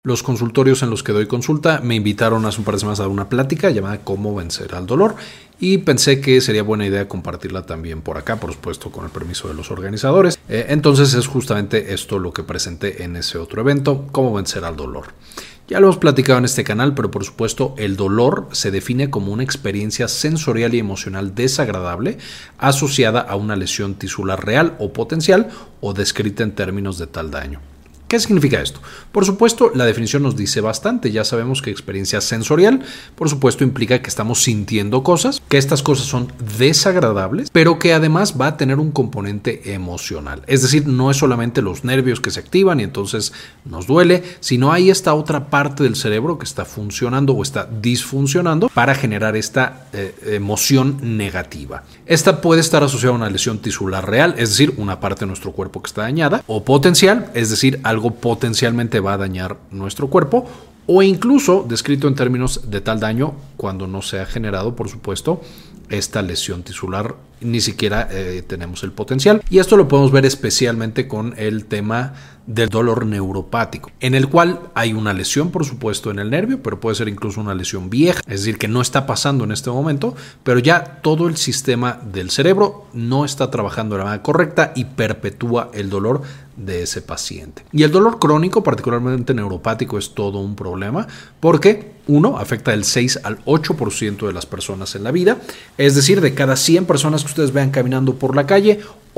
Los consultorios en los que doy consulta me invitaron hace un par de semanas a dar una plática llamada Cómo vencer al dolor y pensé que sería buena idea compartirla también por acá, por supuesto con el permiso de los organizadores. Entonces es justamente esto lo que presenté en ese otro evento, Cómo vencer al dolor. Ya lo hemos platicado en este canal, pero por supuesto el dolor se define como una experiencia sensorial y emocional desagradable asociada a una lesión tisular real o potencial o descrita en términos de tal daño. ¿Qué significa esto? Por supuesto, la definición nos dice bastante. Ya sabemos que experiencia sensorial, por supuesto, implica que estamos sintiendo cosas, que estas cosas son desagradables, pero que además va a tener un componente emocional. Es decir, no es solamente los nervios que se activan y entonces nos duele, sino hay esta otra parte del cerebro que está funcionando o está disfuncionando para generar esta emoción negativa. Esta puede estar asociada a una lesión tisular real, es decir, una parte de nuestro cuerpo que está dañada, o potencial, es decir, algo potencialmente va a dañar nuestro cuerpo, o incluso descrito en términos de tal daño cuando no se ha generado, por supuesto, esta lesión tisular, ni siquiera tenemos el potencial. Y esto lo podemos ver especialmente con el tema del dolor neuropático, en el cual hay una lesión, por supuesto, en el nervio, pero puede ser incluso una lesión vieja, es decir, que no está pasando en este momento, pero ya todo el sistema del cerebro no está trabajando de la manera correcta y perpetúa el dolor de ese paciente. Y el dolor crónico, particularmente neuropático, es todo un problema porque, uno, afecta del 6 al 8% de las personas en la vida, es decir, de cada 100 personas que ustedes vean caminando por la calle,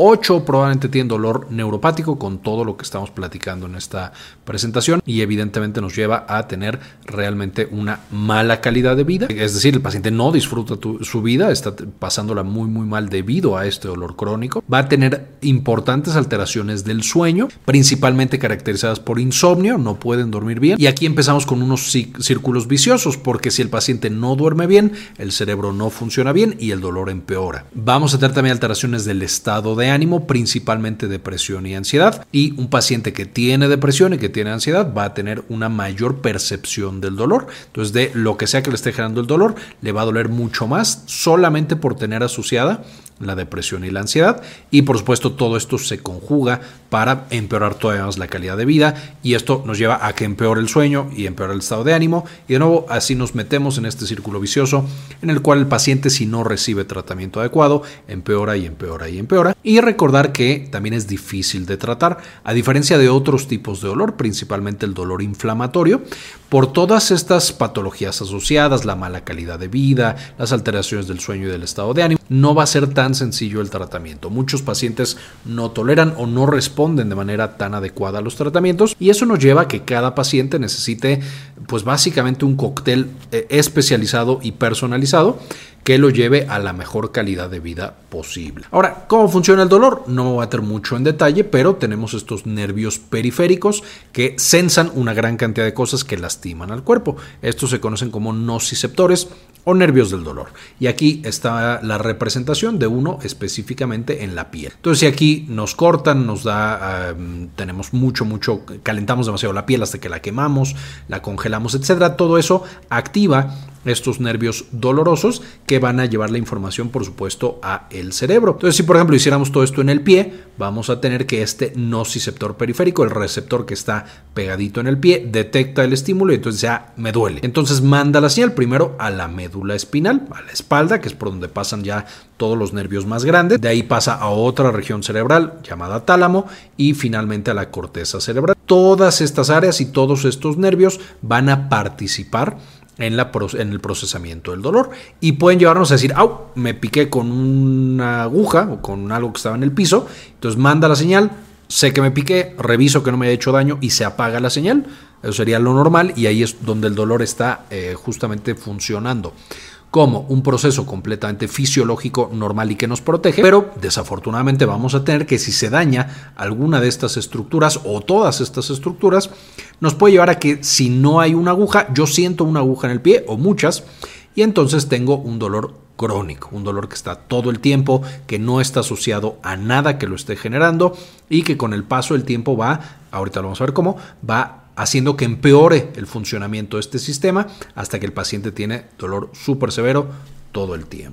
8 probablemente tienen dolor neuropático, con todo lo que estamos platicando en esta presentación, y evidentemente nos lleva a tener realmente una mala calidad de vida. Es decir, el paciente no disfruta su vida, está pasándola muy mal debido a este dolor crónico. Va a tener importantes alteraciones del sueño, principalmente caracterizadas por insomnio, no pueden dormir bien. Y aquí empezamos con unos círculos viciosos, porque si el paciente no duerme bien, el cerebro no funciona bien y el dolor empeora. Vamos a tener también alteraciones del estado de ánimo, principalmente depresión y ansiedad, y un paciente que tiene depresión y que tiene ansiedad va a tener una mayor percepción del dolor. Entonces, de lo que sea que le esté generando el dolor, le va a doler mucho más solamente por tener asociada la depresión y la ansiedad, y por supuesto todo esto se conjuga para empeorar todavía más la calidad de vida, y esto nos lleva a que empeore el sueño y empeore el estado de ánimo, y de nuevo así nos metemos en este círculo vicioso en el cual el paciente, si no recibe tratamiento adecuado, empeora y empeora y empeora. Y recordar que también es difícil de tratar, a diferencia de otros tipos de dolor, principalmente el dolor inflamatorio, por todas estas patologías asociadas, la mala calidad de vida, las alteraciones del sueño y del estado de ánimo. No va a ser tan sencillo el tratamiento. Muchos pacientes no toleran o no responden de manera tan adecuada a los tratamientos, y eso nos lleva a que cada paciente necesite, pues básicamente, un cóctel especializado y personalizado que lo lleve a la mejor calidad de vida posible. Ahora, ¿cómo funciona el dolor? No me voy a meter mucho en detalle, pero tenemos estos nervios periféricos que sensan una gran cantidad de cosas que lastiman al cuerpo. Estos se conocen como nociceptores o nervios del dolor. Y aquí está la representación de uno específicamente en la piel. Entonces, si aquí nos cortan, nos da, tenemos mucho, calentamos demasiado la piel hasta que la quemamos, la congelamos, etcétera, todo eso activa estos nervios dolorosos que van a llevar la información, por supuesto, a el cerebro. Entonces, si por ejemplo hiciéramos todo esto en el pie, vamos a tener que este nociceptor periférico, el receptor que está pegadito en el pie, detecta el estímulo y entonces ya me duele. Entonces manda la señal primero a la médula espinal, a la espalda, que es por donde pasan ya todos los nervios más grandes. De ahí pasa a otra región cerebral llamada tálamo y finalmente a la corteza cerebral. Todas estas áreas y todos estos nervios van a participar en el procesamiento del dolor y pueden llevarnos a decir, ¡au! Me piqué con una aguja o con algo que estaba en el piso. Entonces manda la señal, sé que me piqué, reviso que no me haya hecho daño y se apaga la señal. Eso sería lo normal, y ahí es donde el dolor está justamente funcionando como un proceso completamente fisiológico, normal y que nos protege, pero desafortunadamente vamos a tener que, si se daña alguna de estas estructuras o todas estas estructuras, nos puede llevar a que, si no hay una aguja, yo siento una aguja en el pie o muchas, y entonces tengo un dolor crónico, un dolor que está todo el tiempo, que no está asociado a nada que lo esté generando y que con el paso del tiempo ahorita lo vamos a ver cómo, va haciendo que empeore el funcionamiento de este sistema hasta que el paciente tiene dolor súper severo todo el tiempo.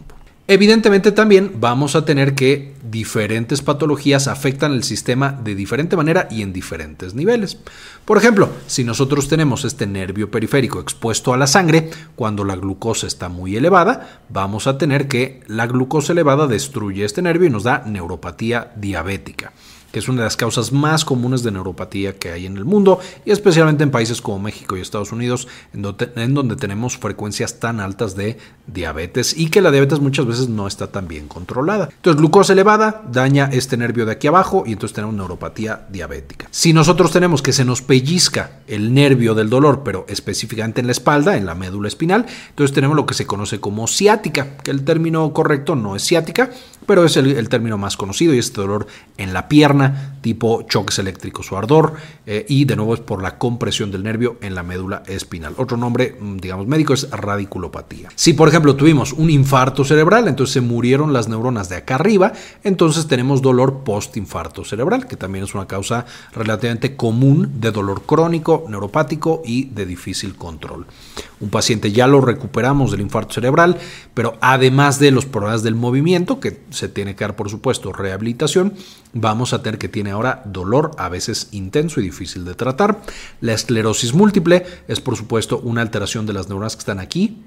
Evidentemente también vamos a tener que diferentes patologías afectan el sistema de diferente manera y en diferentes niveles. Por ejemplo, si nosotros tenemos este nervio periférico expuesto a la sangre, cuando la glucosa está muy elevada, vamos a tener que la glucosa elevada destruye este nervio y nos da neuropatía diabética, que es una de las causas más comunes de neuropatía que hay en el mundo, y especialmente en países como México y Estados Unidos, en donde tenemos frecuencias tan altas de diabetes y que la diabetes muchas veces no está tan bien controlada. Entonces, glucosa elevada daña este nervio de aquí abajo y entonces tenemos neuropatía diabética. Si nosotros tenemos que se nos pellizca el nervio del dolor, pero específicamente en la espalda, en la médula espinal, entonces tenemos lo que se conoce como ciática, que el término correcto no es ciática, pero es el término más conocido, y es este dolor en la pierna, tipo choques eléctricos o ardor, y de nuevo es por la compresión del nervio en la médula espinal. Otro nombre, digamos, médico es radiculopatía. Si, por ejemplo, tuvimos un infarto cerebral, entonces se murieron las neuronas de acá arriba, entonces tenemos dolor postinfarto cerebral, que también es una causa relativamente común de dolor crónico, neuropático y de difícil control. Un paciente ya lo recuperamos del infarto cerebral, pero además de los problemas del movimiento, que se tiene que dar, por supuesto, rehabilitación, vamos a tener que tiene ahora dolor, a veces intenso y difícil de tratar. La esclerosis múltiple es, por supuesto, una alteración de las neuronas que están aquí,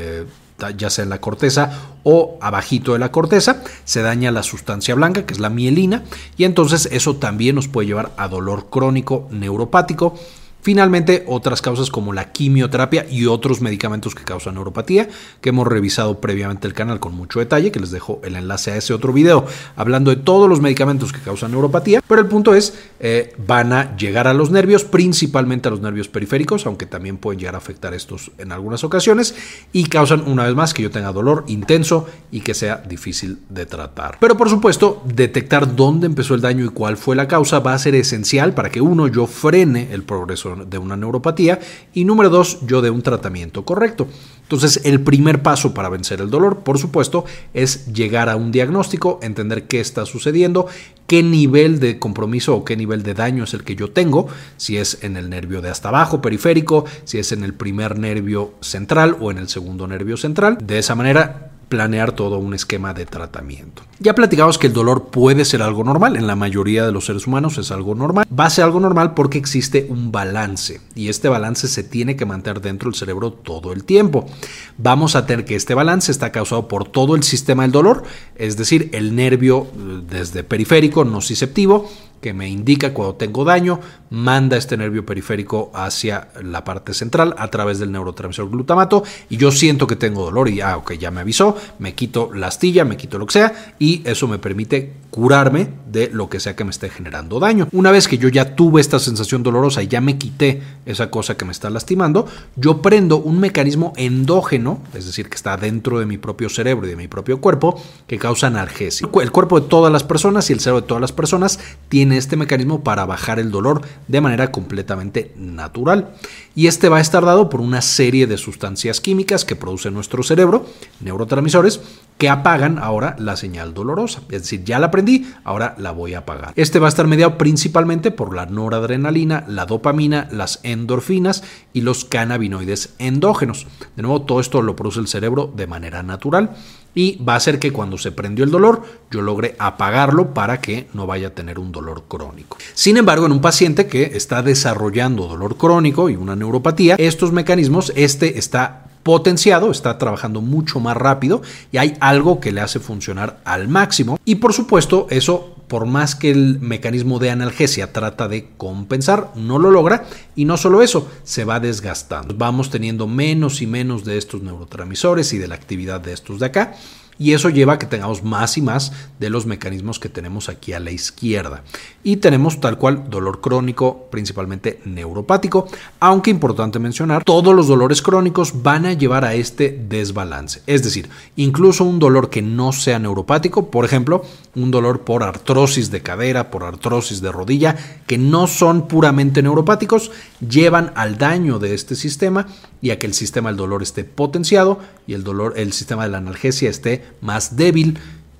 ya sea en la corteza o abajito de la corteza. Se daña la sustancia blanca, que es la mielina, y entonces eso también nos puede llevar a dolor crónico neuropático. Finalmente, otras causas como la quimioterapia y otros medicamentos que causan neuropatía, que hemos revisado previamente el canal con mucho detalle, que les dejo el enlace a ese otro video hablando de todos los medicamentos que causan neuropatía. Pero el punto es, van a llegar a los nervios, principalmente a los nervios periféricos, aunque también pueden llegar a afectar estos en algunas ocasiones, y causan una vez más que yo tenga dolor intenso y que sea difícil de tratar. Pero por supuesto, detectar dónde empezó el daño y cuál fue la causa va a ser esencial para que yo frene el progreso de una neuropatía, y número 2, yo dé un tratamiento correcto. Entonces, el primer paso para vencer el dolor, por supuesto, es llegar a un diagnóstico, entender qué está sucediendo, qué nivel de compromiso o qué nivel de daño es el que yo tengo, si es en el nervio de hasta abajo periférico, si es en el primer nervio central o en el segundo nervio central. De esa manera, planear todo un esquema de tratamiento. Ya platicamos que el dolor puede ser algo normal, en la mayoría de los seres humanos es algo normal. Va a ser algo normal porque existe un balance, y este balance se tiene que mantener dentro del cerebro todo el tiempo. Vamos a tener que este balance está causado por todo el sistema del dolor, es decir, el nervio desde periférico nociceptivo, que me indica cuando tengo daño, manda este nervio periférico hacia la parte central a través del neurotransmisor glutamato, y yo siento que tengo dolor y ya me avisó, me quito la astilla, me quito lo que sea, y eso me permite curarme de lo que sea que me esté generando daño. Una vez que yo ya tuve esta sensación dolorosa y ya me quité esa cosa que me está lastimando, yo prendo un mecanismo endógeno, es decir, que está dentro de mi propio cerebro y de mi propio cuerpo, que causa analgesia. El cuerpo de todas las personas y el cerebro de todas las personas tiene este mecanismo para bajar el dolor de manera completamente natural, y este va a estar dado por una serie de sustancias químicas que produce nuestro cerebro, neurotransmisores, que apagan ahora la señal dolorosa. Es decir, ya la aprendí, ahora la voy a apagar. Este va a estar mediado principalmente por la noradrenalina, la dopamina, las endorfinas y los cannabinoides endógenos. De nuevo, todo esto lo produce el cerebro de manera natural, y va a hacer que cuando se prendió el dolor, yo logre apagarlo para que no vaya a tener un dolor crónico. Sin embargo, en un paciente que está desarrollando dolor crónico y una neuropatía, estos mecanismos, está potenciado, está trabajando mucho más rápido, y hay algo que le hace funcionar al máximo, y por supuesto eso, por más que el mecanismo de analgesia trata de compensar, no lo logra, y no solo eso, se va desgastando. Vamos teniendo menos y menos de estos neurotransmisores y de la actividad de estos de acá, y eso lleva a que tengamos más y más de los mecanismos que tenemos aquí a la izquierda. Y tenemos tal cual dolor crónico, principalmente neuropático, aunque importante mencionar, todos los dolores crónicos van a llevar a este desbalance. Es decir, incluso un dolor que no sea neuropático, por ejemplo, un dolor por artrosis de cadera, por artrosis de rodilla, que no son puramente neuropáticos, llevan al daño de este sistema y a que el sistema del dolor esté potenciado y el sistema de la analgesia esté más débil,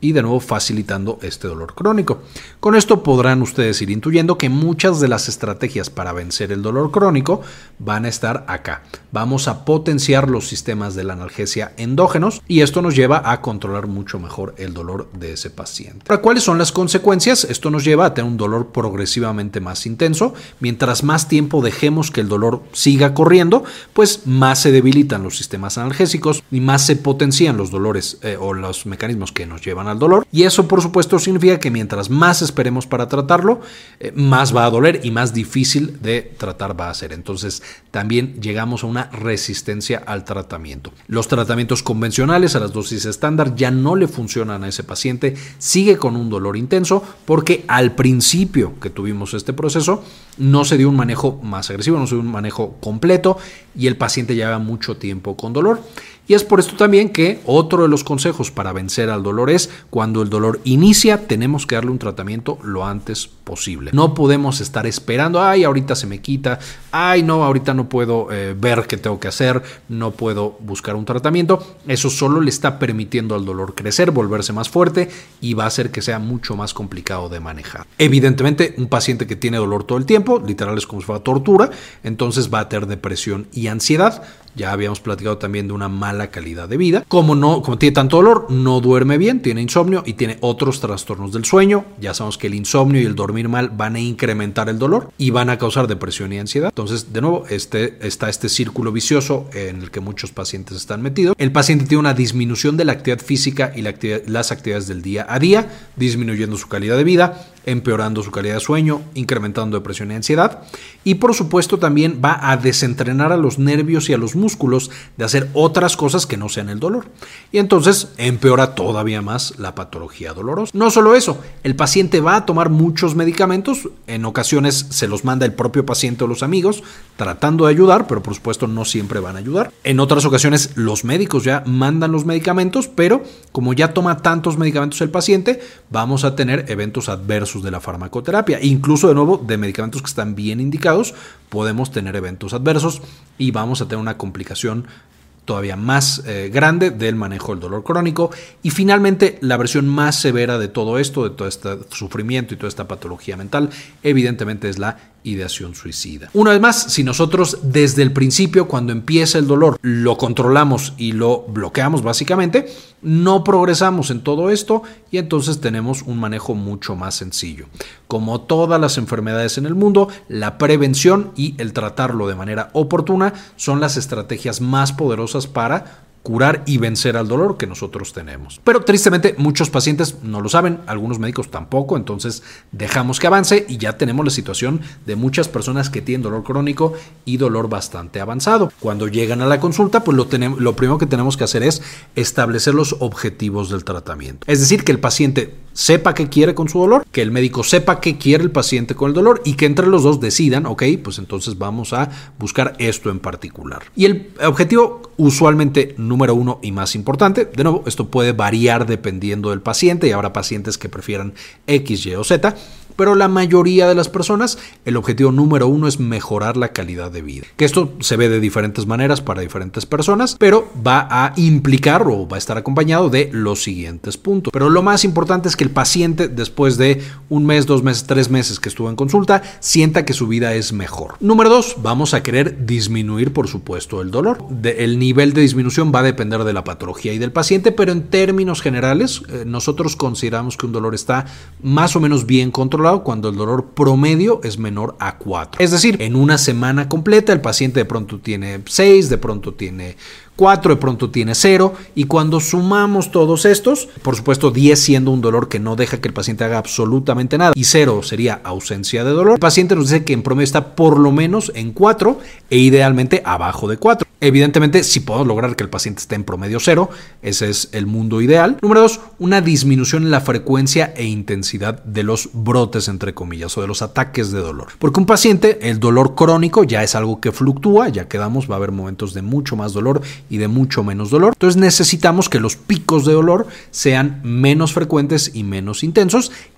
y de nuevo facilitando este dolor crónico. Con esto podrán ustedes ir intuyendo que muchas de las estrategias para vencer el dolor crónico van a estar acá. Vamos a potenciar los sistemas de la analgesia endógenos y esto nos lleva a controlar mucho mejor el dolor de ese paciente. Ahora, ¿cuáles son las consecuencias? Esto nos lleva a tener un dolor progresivamente más intenso. Mientras más tiempo dejemos que el dolor siga corriendo, pues más se debilitan los sistemas analgésicos y más se potencian los dolores o los mecanismos que nos llevan al dolor. Y eso, por supuesto, significa que mientras más esperemos para tratarlo, más va a doler y más difícil de tratar va a ser. Entonces, también llegamos a una resistencia al tratamiento. Los tratamientos convencionales a las dosis estándar ya no le funcionan a ese paciente, sigue con un dolor intenso porque al principio que tuvimos este proceso no se dio un manejo más agresivo, no se dio un manejo completo y el paciente lleva mucho tiempo con dolor. Y es por esto también que otro de los consejos para vencer al dolor es cuando el dolor inicia, tenemos que darle un tratamiento lo antes posible. No podemos estar esperando, ay, ahorita se me quita, ay, no, ahorita no puedo ver qué tengo que hacer, no puedo buscar un tratamiento. Eso solo le está permitiendo al dolor crecer, volverse más fuerte y va a hacer que sea mucho más complicado de manejar. Evidentemente, un paciente que tiene dolor todo el tiempo, literal es como si fuera tortura, entonces va a tener depresión y ansiedad. Ya habíamos platicado también de una mala calidad de vida. Como tiene tanto dolor, no duerme bien, tiene insomnio y tiene otros trastornos del sueño. Ya sabemos que el insomnio y el dormir mal van a incrementar el dolor y van a causar depresión y ansiedad. Entonces, de nuevo, está este círculo vicioso en el que muchos pacientes están metidos. El paciente tiene una disminución de la actividad física y las actividades del día a día, disminuyendo su calidad de vida, empeorando su calidad de sueño, incrementando depresión y ansiedad. Y por supuesto también va a desentrenar a los nervios y a los músculos de hacer otras cosas que no sean el dolor. Y entonces empeora todavía más la patología dolorosa. No solo eso, el paciente va a tomar muchos medicamentos, en ocasiones se los manda el propio paciente o los amigos tratando de ayudar, pero por supuesto no siempre van a ayudar. En otras ocasiones los médicos ya mandan los medicamentos, pero como ya toma tantos medicamentos el paciente, vamos a tener eventos adversos de la farmacoterapia. Incluso de nuevo de medicamentos que están bien indicados, podemos tener eventos adversos y vamos a tener una complicación todavía más grande del manejo del dolor crónico. Y finalmente, la versión más severa de todo esto, de todo este sufrimiento y toda esta patología mental, evidentemente es la ideación suicida. Una vez más, si nosotros desde el principio, cuando empieza el dolor, lo controlamos y lo bloqueamos básicamente, no progresamos en todo esto y entonces tenemos un manejo mucho más sencillo. Como todas las enfermedades en el mundo, la prevención y el tratarlo de manera oportuna son las estrategias más poderosas para curar y vencer al dolor que nosotros tenemos. Pero tristemente muchos pacientes no lo saben, algunos médicos tampoco, entonces dejamos que avance y ya tenemos la situación de muchas personas que tienen dolor crónico y dolor bastante avanzado. Cuando llegan a la consulta, pues lo primero que tenemos que hacer es establecer los objetivos del tratamiento. Es decir, que el paciente sepa qué quiere con su dolor, que el médico sepa qué quiere el paciente con el dolor y que entre los dos decidan, ok, pues entonces vamos a buscar esto en particular. Y el objetivo usualmente número uno y más importante, de nuevo, esto puede variar dependiendo del paciente y habrá pacientes que prefieran X, Y o Z, pero la mayoría de las personas, el objetivo número uno es mejorar la calidad de vida. Que esto se ve de diferentes maneras para diferentes personas, pero va a implicar o va a estar acompañado de los siguientes puntos. Pero lo más importante es que el paciente, después de un mes, 2 meses, 3 meses que estuvo en consulta, sienta que su vida es mejor. Número 2, vamos a querer disminuir, por supuesto, el dolor. El nivel de disminución va a depender de la patología y del paciente, pero en términos generales, nosotros consideramos que un dolor está más o menos bien controlado cuando el dolor promedio es menor a 4. Es decir, en una semana completa el paciente de pronto tiene 6, de pronto tiene 4, de pronto tiene 0 y cuando sumamos todos estos, por supuesto 10 siendo un dolor que no deja que el paciente haga absolutamente nada y 0 sería ausencia de dolor, el paciente nos dice que en promedio está por lo menos en 4 e idealmente abajo de 4. Evidentemente, si podemos lograr que el paciente esté en promedio 0, ese es el mundo ideal. Número 2, una disminución en la frecuencia e intensidad de los brotes, entre comillas, o de los ataques de dolor. Porque un paciente, el dolor crónico ya es algo que fluctúa, ya quedamos, va a haber momentos de mucho más dolor y de mucho menos dolor. Entonces necesitamos que los picos de dolor sean menos frecuentes y menos intensos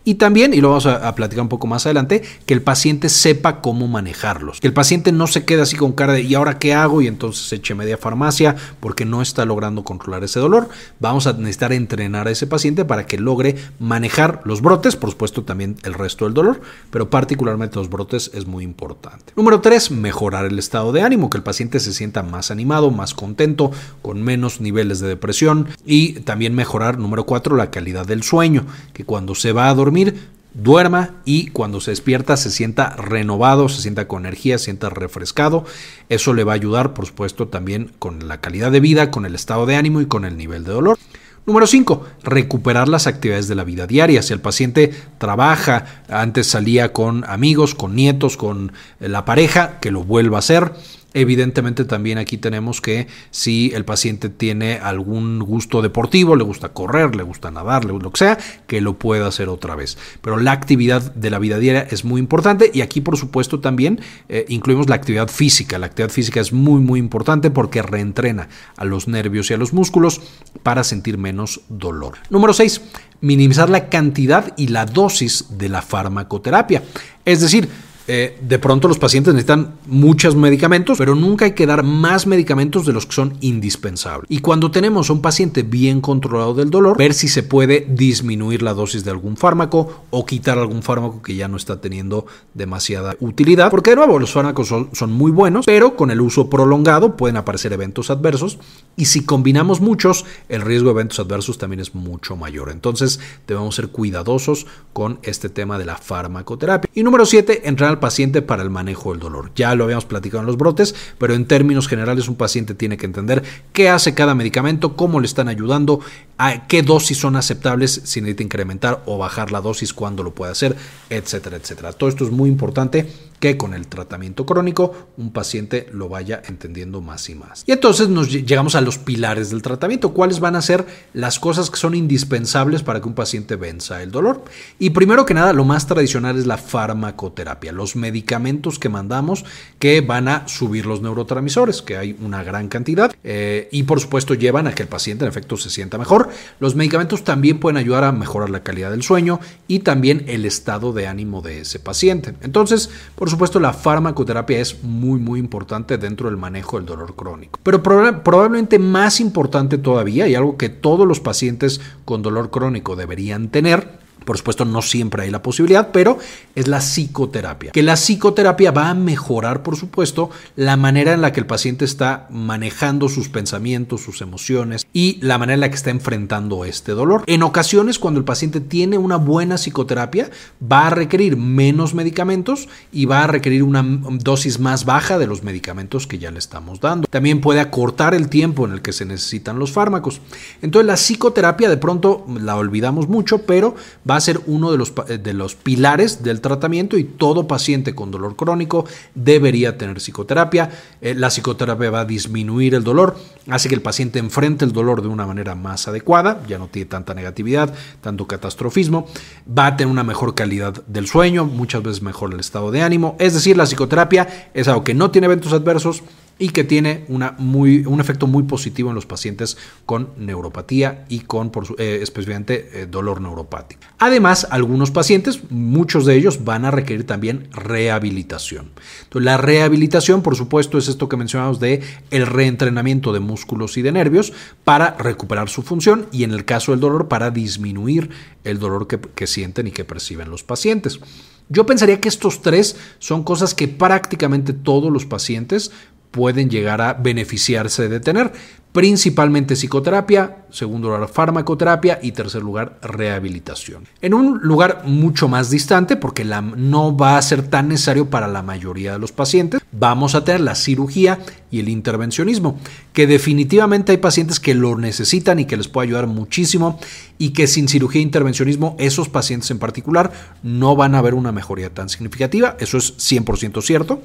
Y también, y lo vamos a platicar un poco más adelante, que el paciente sepa cómo manejarlos. Que el paciente no se quede así con cara de ¿y ahora qué hago? Y entonces eche media farmacia porque no está logrando controlar ese dolor. Vamos a necesitar entrenar a ese paciente para que logre manejar los brotes, por supuesto también el resto del dolor, pero particularmente los brotes es muy importante. Número 3, mejorar el estado de ánimo, que el paciente se sienta más animado, más contento, con menos niveles de depresión, y también mejorar, número 4, la calidad del sueño, que cuando se va a dormir duerma y cuando se despierta se sienta renovado, se sienta con energía, se sienta refrescado. Eso le va a ayudar, por supuesto, también con la calidad de vida, con el estado de ánimo y con el nivel de dolor. Número 5, recuperar las actividades de la vida diaria. Si el paciente trabaja, antes salía con amigos, con nietos, con la pareja, que lo vuelva a hacer. Evidentemente también aquí tenemos que si el paciente tiene algún gusto deportivo, le gusta correr, le gusta nadar, lo que sea, que lo pueda hacer otra vez. Pero la actividad de la vida diaria es muy importante y aquí por supuesto también incluimos la actividad física. La actividad física es muy importante porque reentrena a los nervios y a los músculos para sentir menos dolor. Número 6, minimizar la cantidad y la dosis de la farmacoterapia. Es decir, de pronto los pacientes necesitan muchos medicamentos, pero nunca hay que dar más medicamentos de los que son indispensables. Y cuando tenemos a un paciente bien controlado del dolor, ver si se puede disminuir la dosis de algún fármaco o quitar algún fármaco que ya no está teniendo demasiada utilidad, porque de nuevo los fármacos son muy buenos, pero con el uso prolongado pueden aparecer eventos adversos y si combinamos muchos, el riesgo de eventos adversos también es mucho mayor. Entonces debemos ser cuidadosos con este tema de la farmacoterapia. Y número 7, entrar al paciente para el manejo del dolor. Ya lo habíamos platicado en los brotes, pero en términos generales un paciente tiene que entender qué hace cada medicamento, cómo le están ayudando, a qué dosis son aceptables, si necesita incrementar o bajar la dosis, cuándo lo puede hacer, etcétera, etcétera. Todo esto es muy importante que con el tratamiento crónico un paciente lo vaya entendiendo más y más. Y entonces llegamos a los pilares del tratamiento. ¿Cuáles van a ser las cosas que son indispensables para que un paciente venza el dolor? Y primero que nada, lo más tradicional es la farmacoterapia, los medicamentos que mandamos que van a subir los neurotransmisores, que hay una gran cantidad, y por supuesto llevan a que el paciente en efecto se sienta mejor. Los medicamentos también pueden ayudar a mejorar la calidad del sueño y también el estado de ánimo de ese paciente. Entonces, por supuesto, la farmacoterapia es muy importante dentro del manejo del dolor crónico. Pero probablemente más importante todavía, y algo que todos los pacientes con dolor crónico deberían tener, por supuesto, no siempre hay la posibilidad, pero es la psicoterapia. Que la psicoterapia va a mejorar, por supuesto, la manera en la que el paciente está manejando sus pensamientos, sus emociones y la manera en la que está enfrentando este dolor. En ocasiones, cuando el paciente tiene una buena psicoterapia, va a requerir menos medicamentos y va a requerir una dosis más baja de los medicamentos que ya le estamos dando. También puede acortar el tiempo en el que se necesitan los fármacos. Entonces, la psicoterapia de pronto la olvidamos mucho, pero va a ser uno de los pilares del tratamiento y todo paciente con dolor crónico debería tener psicoterapia. La psicoterapia va a disminuir el dolor, hace que el paciente enfrente el dolor de una manera más adecuada, ya no tiene tanta negatividad, tanto catastrofismo, va a tener una mejor calidad del sueño, muchas veces mejor el estado de ánimo. Es decir, la psicoterapia es algo que no tiene eventos adversos y que tiene un efecto muy positivo en los pacientes con neuropatía y con específicamente dolor neuropático. Además, algunos pacientes, muchos de ellos, van a requerir también rehabilitación. Entonces, la rehabilitación, por supuesto, es esto que mencionamos de el reentrenamiento de músculos y de nervios para recuperar su función y en el caso del dolor para disminuir el dolor que sienten y que perciben los pacientes. Yo pensaría que estos tres son cosas que prácticamente todos los pacientes pueden llegar a beneficiarse de tener, principalmente psicoterapia, segundo lugar farmacoterapia y tercer lugar rehabilitación. En un lugar mucho más distante, porque no va a ser tan necesario para la mayoría de los pacientes, vamos a tener la cirugía y el intervencionismo, que definitivamente hay pacientes que lo necesitan y que les puede ayudar muchísimo y que sin cirugía e intervencionismo esos pacientes en particular no van a ver una mejoría tan significativa, eso es 100% cierto.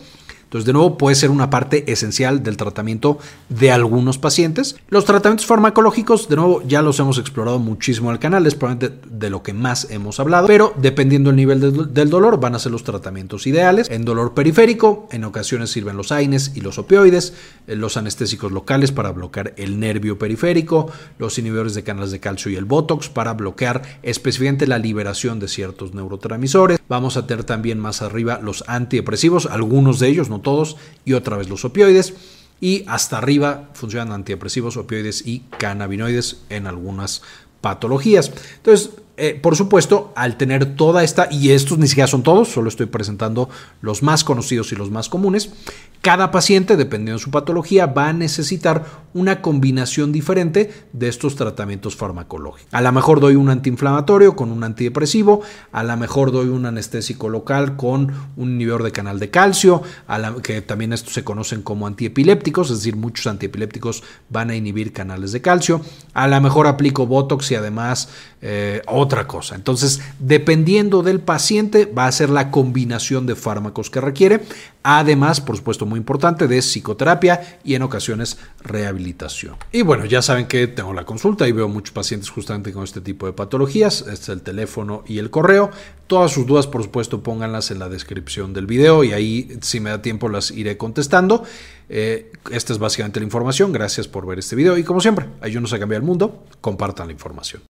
Entonces, de nuevo, puede ser una parte esencial del tratamiento de algunos pacientes. Los tratamientos farmacológicos, de nuevo, ya los hemos explorado muchísimo en el canal, es probablemente de lo que más hemos hablado, pero dependiendo del nivel del dolor, van a ser los tratamientos ideales. En dolor periférico, en ocasiones sirven los AINES y los opioides, los anestésicos locales para bloquear el nervio periférico, los inhibidores de canales de calcio y el Botox para bloquear específicamente la liberación de ciertos neurotransmisores. Vamos a tener también más arriba los antidepresivos, algunos de ellos, no todos, y otra vez los opioides. Y hasta arriba funcionan antidepresivos, opioides y cannabinoides en algunas patologías. Entonces, por supuesto, al tener toda esta, y estos ni siquiera son todos, solo estoy presentando los más conocidos y los más comunes, cada paciente, dependiendo de su patología, va a necesitar una combinación diferente de estos tratamientos farmacológicos. A lo mejor doy un antiinflamatorio con un antidepresivo, a lo mejor doy un anestésico local con un inhibidor de canal de calcio, que también estos se conocen como antiepilépticos, es decir, muchos antiepilépticos van a inhibir canales de calcio. A lo mejor aplico Botox y además otra cosa. Entonces, dependiendo del paciente, va a ser la combinación de fármacos que requiere. Además, por supuesto, muy importante, de psicoterapia y en ocasiones rehabilitación. Y bueno, ya saben que tengo la consulta y veo muchos pacientes justamente con este tipo de patologías. Este es el teléfono y el correo. Todas sus dudas, por supuesto, pónganlas en la descripción del video y ahí, si me da tiempo, las iré contestando. Esta es básicamente la información. Gracias por ver este video y como siempre, ayúdenos a cambiar el mundo. Compartan la información.